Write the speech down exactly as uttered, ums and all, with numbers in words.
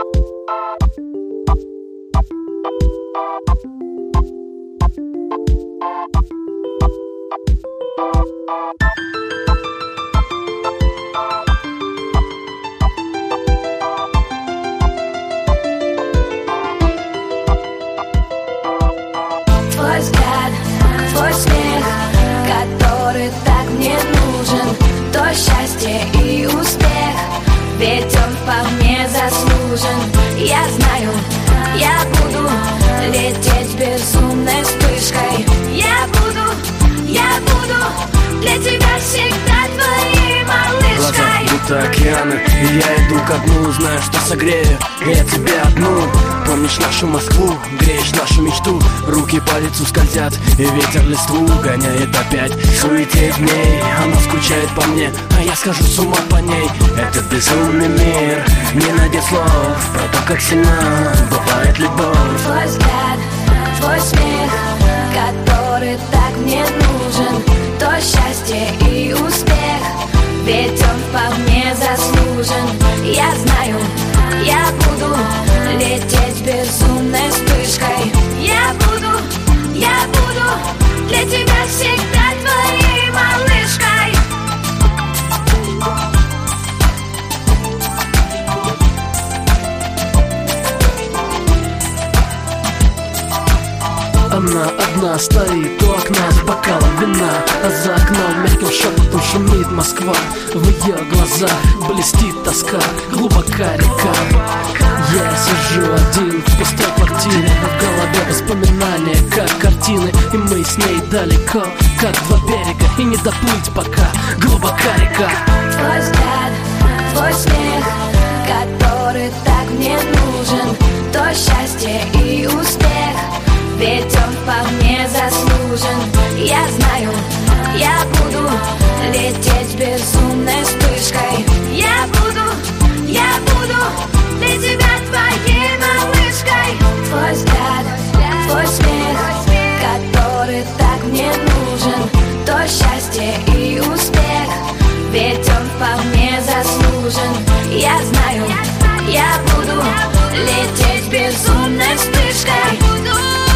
Твой взгляд, твой смех, который так мне нужен, то счастье и успех, ведь он вполне заслужен. Я знаю, я буду лететь безумной вспышкой. Я буду, я буду для тебя всегда твоей малышкой. Глаза будто океаны, и я иду ко дну, знаю, что согрею я тебя одну. Помнишь нашу Москву, греешь нашу мечту, руки по лицу скользят, и ветер листву гоняет опять. Суетеет в ней, она скучает по мне, а я схожу с ума по ней. Этот безумный мир не найдет слов про то, как сильна бывает любовь. Твой взгляд, твой смех, который так мне нужен, то счастье и успех, ведь он вполне заслужен. Я знаю, я буду лететь безумной вспышкой. Я буду, я буду для тебя всегда твоей малышкой. Она одна стоит у окна с бокалом вина, а за окном мягким шепотом шумит Москва. В ее глазах блестит тоска, глубока река. Я сижу один в пустой квартире, а в голове воспоминания, как картины. И мы с ней далеко, как два берега, и не доплыть пока, глубока река. Твой взгляд, твой смех, который так мне нужен, то счастье и успех, ведь он вполне заслужен. Я знаю, я буду лететь безумной вспышкой. Я буду, я буду для тебя твоей малышкой. Твой взгляд, твой смех, который так мне нужен, то счастье и успех, ведь он вполне заслужен. Я знаю, я буду лететь безумной вспышкой.